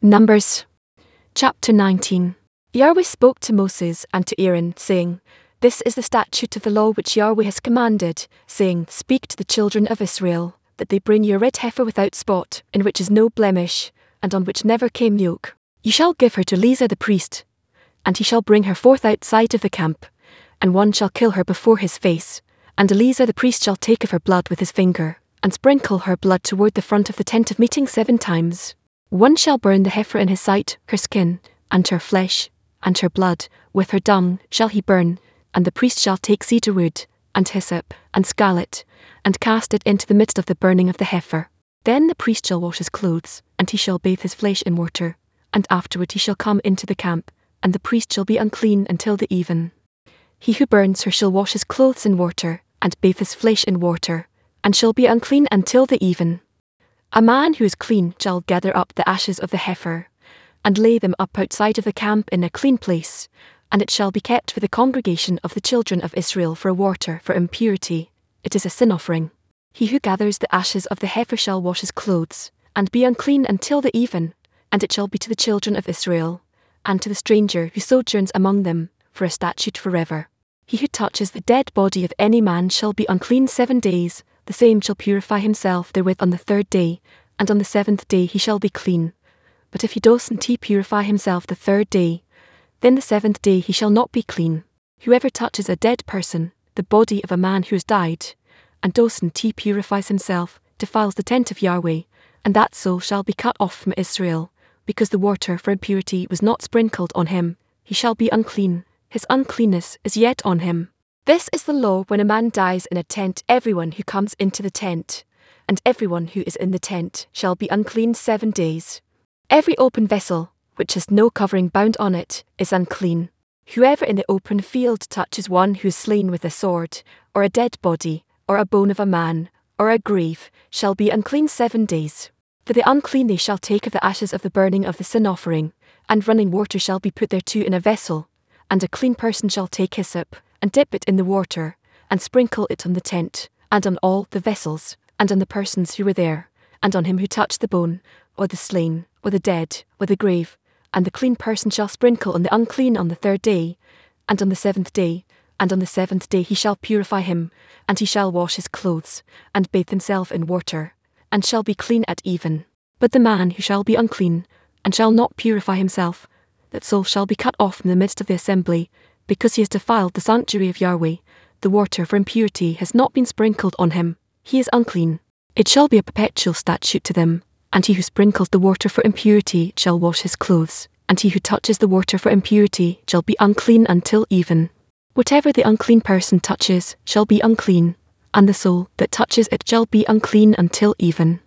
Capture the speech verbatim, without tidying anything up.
Numbers chapter nineteen. Yahweh spoke to Moses and to Aaron, saying, This is the statute of the law which Yahweh has commanded, saying, Speak to the children of Israel, that they bring you a red heifer without spot, in which is no blemish, and on which never came yoke. You shall give her to Eleazar the priest, and he shall bring her forth outside of the camp, and one shall kill her before his face, and Eleazar the priest shall take of her blood with his finger, and sprinkle her blood toward the front of the tent of meeting seven times. One shall burn the heifer in his sight, her skin, and her flesh, and her blood, with her dung shall he burn, and the priest shall take cedar wood, and hyssop, and scarlet, and cast it into the midst of the burning of the heifer. Then the priest shall wash his clothes, and he shall bathe his flesh in water, and afterward he shall come into the camp, and the priest shall be unclean until the even. He who burns her shall wash his clothes in water, and bathe his flesh in water, and shall be unclean until the even. A man who is clean shall gather up the ashes of the heifer, and lay them up outside of the camp in a clean place, and it shall be kept for the congregation of the children of Israel for water for impurity. It is a sin offering. He who gathers the ashes of the heifer shall wash his clothes, and be unclean until the even, and it shall be to the children of Israel, and to the stranger who sojourns among them, for a statute forever. He who touches the dead body of any man shall be unclean seven days, the same shall purify himself therewith on the third day, and on the seventh day he shall be clean. But if he doesn't he purify himself the third day, then the seventh day he shall not be clean. Whoever touches a dead person, the body of a man who has died, and doesn't he purifies himself, defiles the tent of Yahweh, and that soul shall be cut off from Israel, because the water for impurity was not sprinkled on him. He shall be unclean, his uncleanness is yet on him. This is the law when a man dies in a tent. Everyone who comes into the tent, and everyone who is in the tent, shall be unclean seven days. Every open vessel, which has no covering bound on it, is unclean. Whoever in the open field touches one who is slain with a sword, or a dead body, or a bone of a man, or a grave, shall be unclean seven days. For the unclean they shall take of the ashes of the burning of the sin offering, and running water shall be put thereto in a vessel, and a clean person shall take hyssop, and dip it in the water, and sprinkle it on the tent, and on all the vessels, and on the persons who were there, and on him who touched the bone, or the slain, or the dead, or the grave, and the clean person shall sprinkle on the unclean on the third day, and on the seventh day, and on the seventh day he shall purify him, and he shall wash his clothes, and bathe himself in water, and shall be clean at even. But the man who shall be unclean, and shall not purify himself, that soul shall be cut off from the midst of the assembly, because he has defiled the sanctuary of Yahweh. The water for impurity has not been sprinkled on him, he is unclean. It shall be a perpetual statute to them, and he who sprinkles the water for impurity shall wash his clothes, and he who touches the water for impurity shall be unclean until even. Whatever the unclean person touches shall be unclean, and the soul that touches it shall be unclean until even.